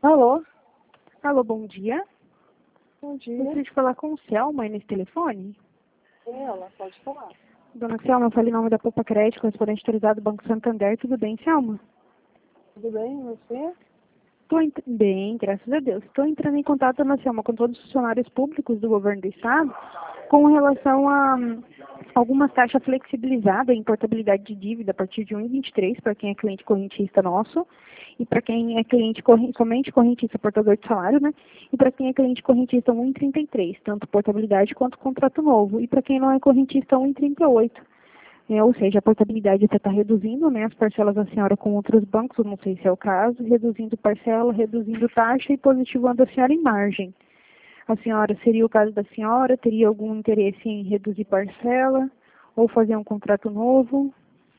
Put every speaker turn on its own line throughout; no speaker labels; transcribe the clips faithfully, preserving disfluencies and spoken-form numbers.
Alô?
Alô, bom dia.
Bom dia.
Gostaria de falar com o Selma aí nesse telefone.
Ela, pode falar.
Dona Selma, eu falei em nome da Poupa Crédito, correspondente autorizado do Banco Santander. Tudo bem, Selma?
Tudo bem, e você?
Tô ent... Bem, graças a Deus. Estou entrando em contato, Dona Selma, com todos os funcionários públicos do governo do Estado com relação a hum, alguma taxa flexibilizada em portabilidade de dívida a partir de um vírgula vinte e três para quem é cliente correntista nosso e para quem é cliente corre... somente correntista portador de salário, né? E para quem é cliente correntista um vírgula trinta e três, tanto portabilidade quanto contrato novo. E para quem não é correntista um vírgula trinta e oito. É, ou seja, a portabilidade você está reduzindo, né, as parcelas da senhora com outros bancos, eu não sei se é o caso, reduzindo parcela, reduzindo taxa e positivando a senhora em margem. A senhora, seria o caso da senhora, teria algum interesse em reduzir parcela ou fazer um contrato novo?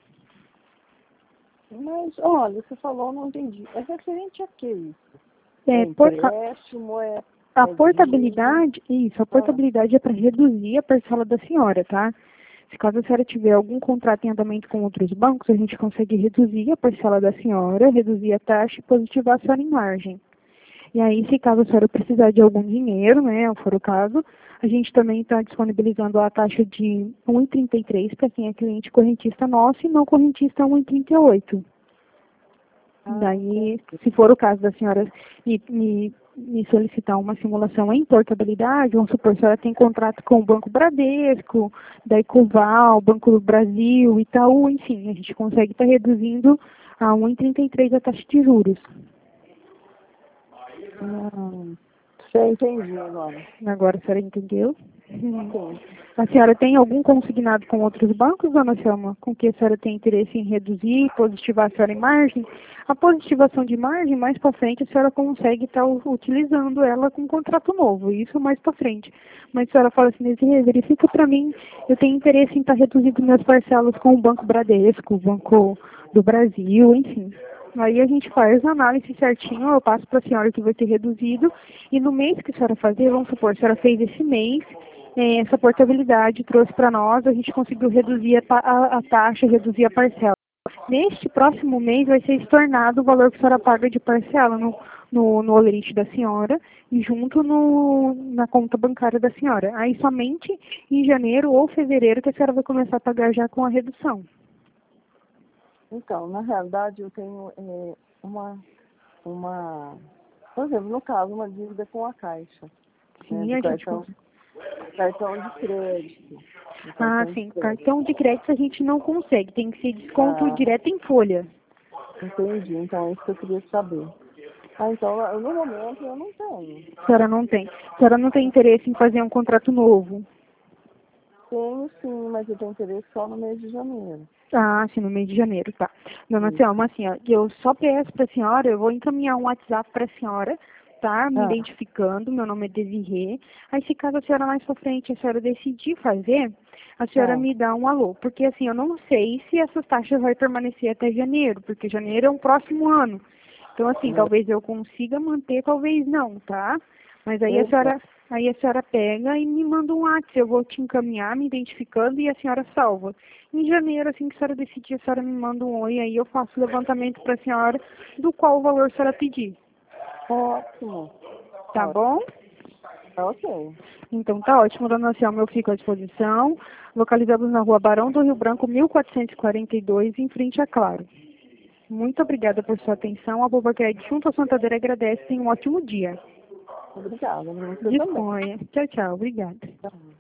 Mas, olha, você falou, não entendi. É referente a que isso? É
É, por, a,
empréstimo, é,
a
é dívida?
portabilidade, isso, a
Ah,
portabilidade é para reduzir a parcela da senhora, tá? Se caso a senhora tiver algum contrato em andamento com outros bancos, a gente consegue reduzir a parcela da senhora, reduzir a taxa e positivar a senhora em margem. E aí, se caso a senhora precisar de algum dinheiro, né, for o caso, a gente também está disponibilizando a taxa de um vírgula trinta e três para quem é cliente correntista nosso e não correntista um vírgula trinta e oito.
ah,
Daí, se for o caso da senhora me, me, me solicitar uma simulação em portabilidade, vamos supor, a senhora tem contrato com o Banco Bradesco, da Ecoval, Banco do Brasil, Itaú, enfim, a gente consegue estar reduzindo a um vírgula trinta e três a taxa de juros.
hum, você entendi agora.
Agora a senhora entendeu?
Sim.
A senhora tem algum consignado com outros bancos, dona Selma, com que a senhora tem interesse em reduzir, positivar a senhora em margem? A positivação de margem, mais para frente, a senhora consegue estar utilizando ela com um contrato novo, isso mais para frente. Mas a senhora fala assim, Nezia, verifica para mim, eu tenho interesse em estar reduzindo minhas parcelas com o Banco Bradesco, o Banco do Brasil, enfim. Aí a gente faz a análise certinho, eu passo para a senhora que vai ter reduzido, e no mês que a senhora fazer, vamos supor, a senhora fez esse mês, eh, essa portabilidade trouxe para nós, a gente conseguiu reduzir a, a, a taxa, reduzir a parcela. Neste próximo mês vai ser estornado o valor que a senhora paga de parcela no, no, no holerite da senhora e junto no, na conta bancária da senhora. Aí somente em janeiro ou fevereiro que a senhora vai começar a pagar já com a redução.
Então, na realidade, eu tenho é, uma, uma, por exemplo, no caso, uma dívida com a Caixa, né,
Sim,
do
a gente
cartão,
consegue.
cartão de crédito. Do
Ah,
cartão de
sim.
crédito.
Cartão de crédito a gente não consegue. Tem que ser desconto
Ah,
direto em folha.
entendi. Então, é isso que eu queria saber. Ah, então, eu- no momento, eu não tenho.
A senhora não tem. A senhora não tem interesse em fazer um contrato novo?
Tenho sim, mas eu tenho interesse só no mês de janeiro.
Ah, sim, no mês de janeiro, tá. Dona
Isso.
Selma, assim, ó, eu só peço para a senhora, eu vou encaminhar um WhatsApp para a senhora, tá? Me
Ah,
identificando, meu nome é Desirê. Aí, se caso a senhora mais pra frente, a senhora decidir fazer, a senhora
tá.
me dá um alô. Porque, assim, eu não sei se essas taxas vai permanecer até janeiro, porque janeiro é um próximo ano. Então, assim, talvez eu consiga manter, talvez não, tá? Mas aí a
Eita.
senhora, aí a senhora pega e me manda um WhatsApp, eu vou te encaminhar, me identificando e a senhora salva. Em janeiro, assim que a senhora decidir, a senhora me manda um oi, aí eu faço o levantamento para a senhora do qual o valor a senhora pedir.
Ótimo.
Tá
Ótimo.
bom?
Ok.
Então tá ótimo, dona Selma, eu fico à disposição. Localizados na rua Barão do Rio Branco, mil quatrocentos e quarenta e dois, em frente a Claro. Muito obrigada por sua atenção. A Boba Crédito junto à Santander agradece. Tenha um ótimo dia.
Obrigada. Você também.
Disponha. Tchau, tchau. Obrigada.
Tá.